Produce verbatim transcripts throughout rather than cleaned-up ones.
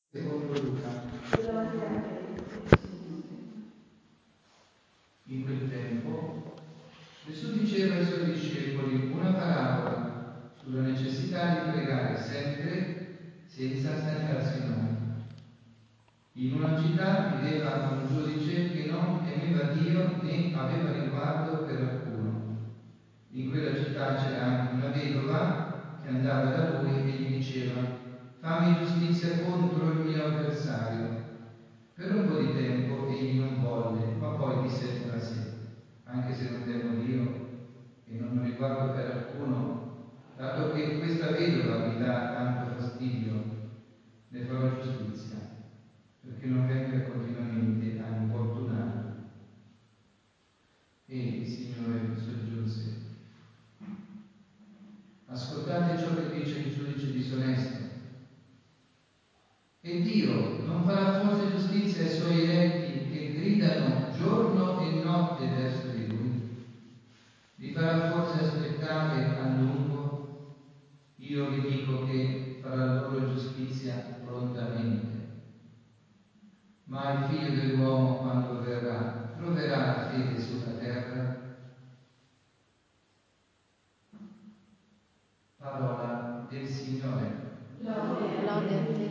Secondo Luca. In quel tempo Gesù diceva ai suoi discepoli una parabola sulla necessità di pregare sempre senza stancarsi mai. In una città viveva un giudice che non temeva Dio né aveva riguardo per alcuno. In quella città c'era anche una vedova che andava da lui e gli diceva: fammi giustizia contro il mio avversario. Per un po' di tempo egli non volle, ma poi disse tra sé: anche se non temo Dio e non ho riguardo per alcuno, dato che questa vedova mi dà tanto fastidio, ne farò giustizia, perché non venga continuamente a importunarmi. E il Signore soggiunse: ascoltate ciò che dice il giudice disonesto. E Dio non farà forse giustizia ai suoi eletti che gridano giorno e notte verso di Lui? Li farà forse aspettare a lungo? Io vi dico che farà loro giustizia prontamente. Ma il Figlio dell'uomo, quando verrà, troverà la fede sulla terra? Parola del Signore. Lode a te.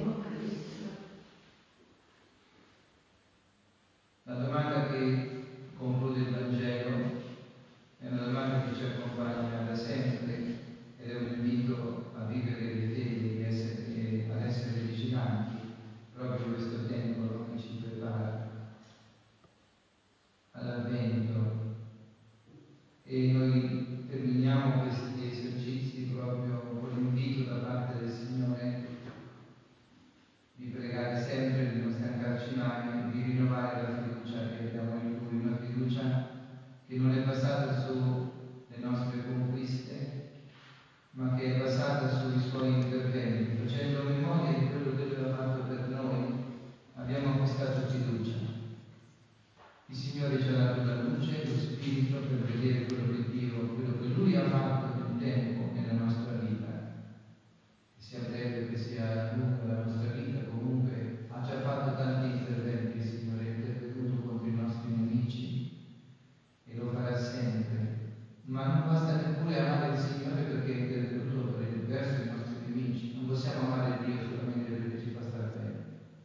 La domanda che conclude il Vangelo è una domanda che ci accompagna da sempre ed è un invito a vivere di fede e essere, e ad essere vigilanti proprio in questo tempo, no, che ci prepara all'avvento. E noi terminiamo questi esercizi proprio con l'invito da parte del Signore di pregare sempre, di non stancarci mai, di rinnovare la fiducia che abbiamo in Lui, una fiducia che non è basata sulle nostre conquiste, ma che è basata sui Suoi interventi. Facendo memoria di quello che Lui ha fatto per noi, abbiamo acquistato fiducia. Il Signore ci ha dato la luce, lo Spirito per vedere quello che Dio, quello che Lui ha fatto nel tempo, nella nostra vita. Che sia breve, che sia lunga la nostra vita, comunque ha già fatto tanti interventi, il Signore è intervenuto contro i nostri nemici e lo farà sempre. Ma non basta neppure amare il Signore perché è intervenuto per, verso i nostri nemici. Non possiamo amare Dio solamente perché ci fa star bene.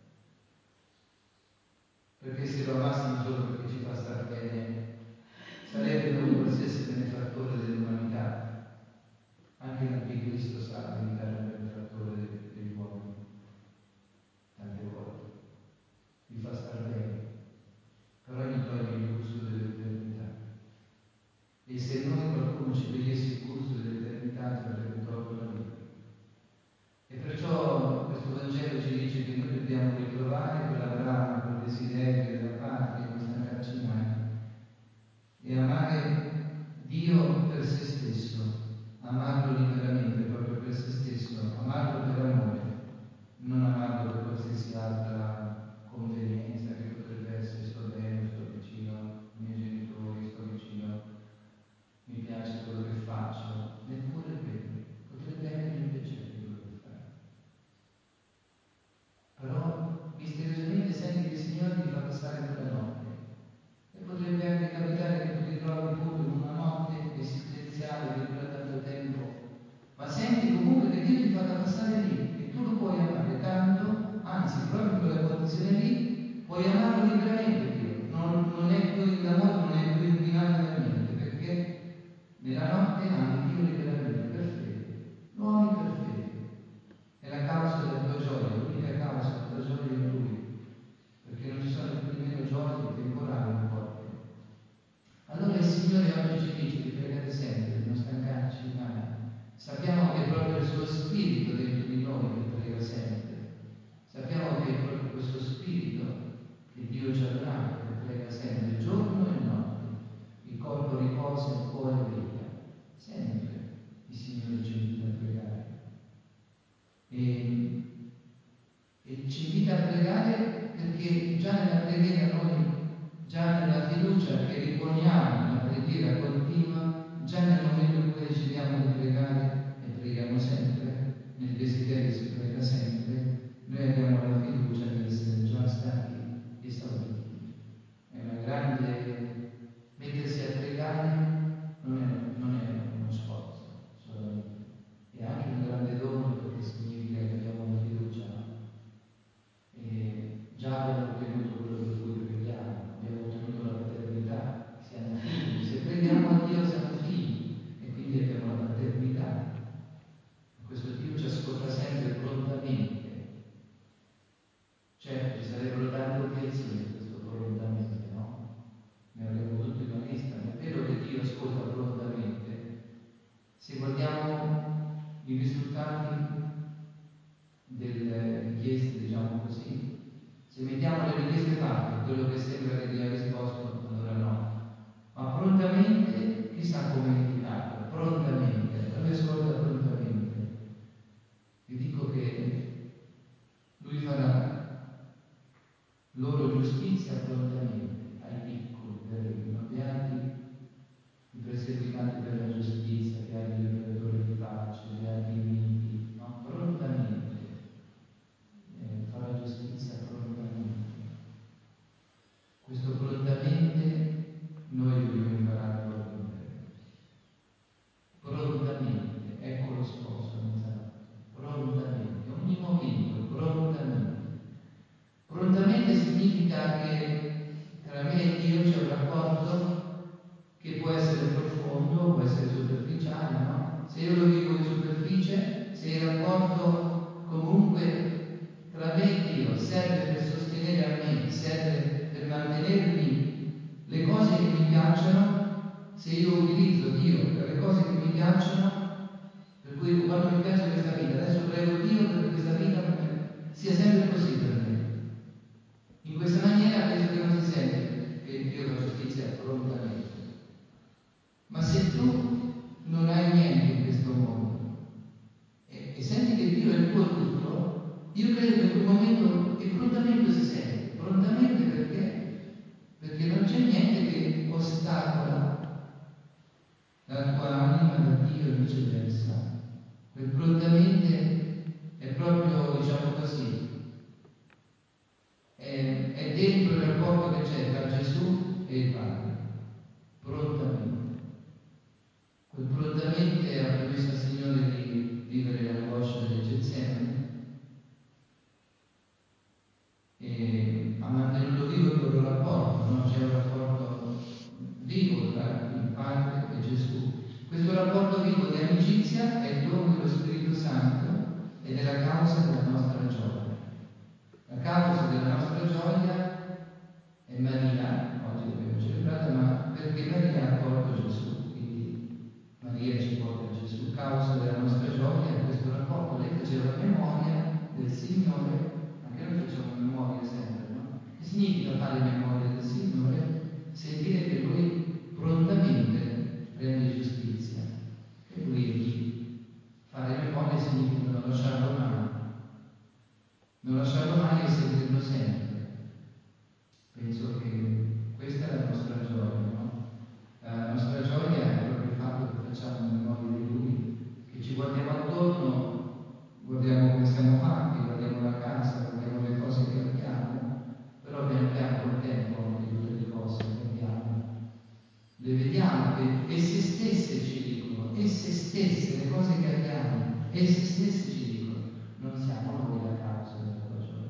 Perché se lo amassimo solo perché ci fa star bene, sarebbe un qualsiasi benefattore dell'umanità. Anche l'anticristo sa diventare un benefattore degli uomini, tante volte. Gli fa star bene, però gli toglie il gusto dell'eternità. E se noi qualcuno ci togliesse il gusto dell'eternità ci avrebbe tolto la vita. E perciò questo Vangelo ci dice che noi dobbiamo ritrovare quella brama, quel desiderio della patria, non stancarci mai, e amare Dio per se stesso, amarlo liberamente proprio per se stesso, amarlo per amore, non amarlo per qualsiasi altra convenienza che potrebbe essere: sto bene, sto vicino ai miei genitori, sto vicino, mi piace quello che faccio. Neppure quello, potrebbe anche non piacerti quello che fai, però misteriosamente senti che il Signore ti fa passare quella notte. E potrebbe anche capitare che tu ti trovi pure in una notte esistenziale che dura tanto tempo, ma senti comunque che Dio ti fa passare lì, che tu lo puoi amare tanto, anzi proprio in quella condizione lì puoi amarlo liberamente Dio. Non, non è più, l'amore non è più inquinato da niente, perché nella notte ami Dio liberamente, per fede, lo ami per fede. È la causa della tua gioia, l'unica causa della gioia in Lui, perché non ci sono più nemmeno gioie temporali in corpo. Allora il Signore oggi ci dice di pregare sempre, di non stancarci mai. Sappiamo che è proprio il suo spirito dentro di noi che prega sempre. Sappiamo che è proprio questo spirito che Dio ci ha donato che prega sempre, giorno e notte. Il corpo riposa, il cuore veglia. Sempre il Signore ci invita a pregare. E, e ci invita a pregare perché già nella preghiera noi, già nella fiducia che riponiamo nella preghiera continua, già nel momento in cui decidiamo di pregare, e preghiamo sempre, nel desiderio si prega sempre, noi abbiamo la fiducia loro giustizia prontamente, ai piccoli, peregrini, no? Beati i perseguitati per la giustizia, beati gli operatori di pace, beati i miti, no? Prontamente, eh, farà giustizia prontamente. Questo prontamente noi dobbiamo impararlo a vivere. Prontamente, ecco lo sposo nel salotto, prontamente, ogni momento, prontamente. Prontamente significa che tra me e Dio c'è un rapporto che può essere profondo, può essere superficiale, no? Se io lo vivo in superficie, se il rapporto comunque tra me e Dio serve per sostenere a me, serve per mantenermi le cose che mi piacciono, se io utilizzo Dio per le cose che mi piacciono, per cui dico quanto mi piace questa vita, adesso prego Dio perché questa vita sia sempre così per me. In questa maniera penso che non si sente che Dio fa giustizia prontamente. Ma se tu non hai niente in questo mondo e, e senti che Dio è il tuo tutto, io credo che in quel momento, e prontamente si sente, prontamente perché? Perché non c'è niente che ostacola la tua anima da Dio e viceversa. Quel prontamente è proprio, diciamo così, è, è dentro il rapporto che c'è tra Gesù e il Padre, prontamente. Quel prontamente ha permesso al Signore di vivere l'angoscia del Getsemani e ha mantenuto vivo il loro rapporto, no? C'è un rapporto vivo tra il Padre e Gesù. Questo rapporto vivo di amicizia è il dono dello Spirito Santo ed è la causa della nostra gioia. La causa della nostra gioia è Maria, oggi l'abbiamo celebrata, ma perché Maria ha accolto Gesù, quindi Maria ci porta a Gesù. Causa della nostra gioia è questo rapporto. Lei faceva memoria del Signore, anche noi facciamo memoria sempre, no? Che significa fare memoria del Signore? Sentire che Lui prontamente rende giustizia, che Lui è Dio. Fare memoria significa non lasciarlo mai, non lasciarlo mai e sentirlo sempre. Penso che questa è la nostra gioia, no? La nostra gioia è proprio il fatto che facciamo memoria di Lui, che ci guardiamo attorno, guardiamo come siamo fatti, guardiamo la casa, guardiamo le cose che abbiamo, però piano piano col tempo anche tutte le cose che abbiamo, le vediamo che esse stesse ci dicono, esse stesse, le cose che abbiamo, esse stesse ci dicono, non siamo noi la causa della tua gioia.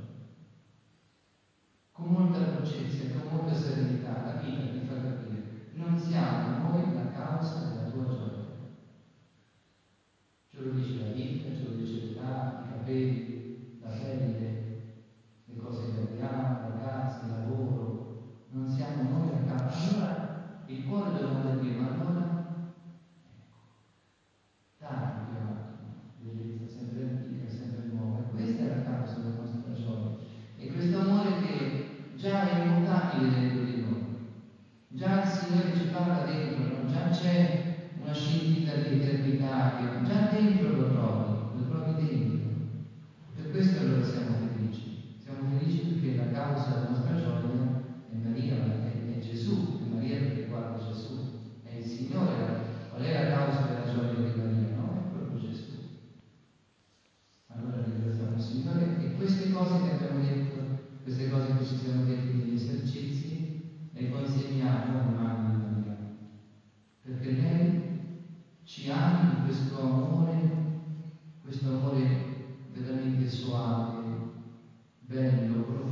Con molta dolcezza e con molta serenità la vita ti fa capire, non siamo noi la causa della tua gioia. Ce lo dice la Bibbia, ce lo dice l'età, i capelli, la pelle, le cose che abbiamo, la casa, il lavoro. Non siamo noi la causa. Allora il cuore domanda a Dio, ma allora? Ecco, dai il tuo attimo, bellezza sempre antica, sempre nuova. E questa è la causa della nostra gioia. E questo amore che già è immutabile dentro di noi. Già il Signore ci parla dentro, no? Già c'è una scintilla di eternità, che già dentro lo trovi, lo trovi dentro. Per questo allora siamo felici. Siamo felici perché la causa della nostra gioia è Maria, ma è, è Gesù, è Maria perché guarda Gesù, è il Signore. La, qual è la causa della gioia di Maria? No? È proprio Gesù. Allora ringraziamo il Signore e queste cose che abbiamo detto, queste cose che ci siamo detti negli esercizi, le consegniamo alle mani di Maria, perché lei ci ami di questo amore, questo amore veramente soave, bello, profondo.